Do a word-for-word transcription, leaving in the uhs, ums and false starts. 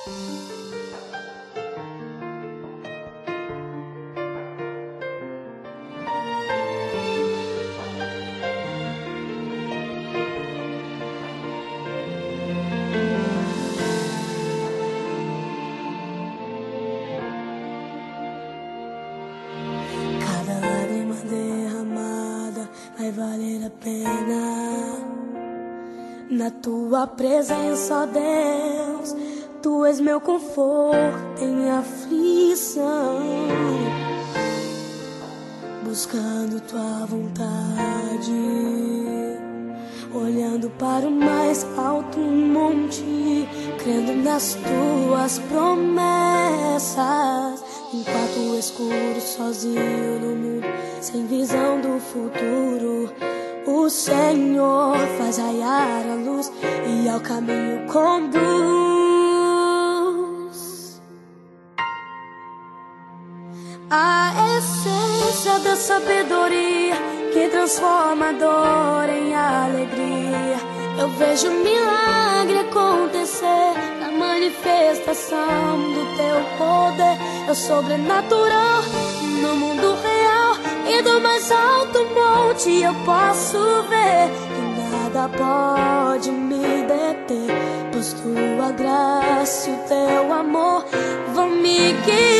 Vai valer a pena na tua presença, ó Deus. Tu és meu conforto em aflição, buscando tua vontade, olhando para o mais alto monte, crendo nas tuas promessas. Em quarto escuro, sozinho no mundo, sem visão do futuro, o Senhor faz raiar a luz e ao caminho conduz. A essência da sabedoria que transforma a dor em alegria. Eu vejo um milagre acontecer na manifestação do teu poder. É o sobrenatural no mundo real, e do mais alto monte eu posso ver que nada pode me deter, pois tua graça e o teu amor vão me guiar.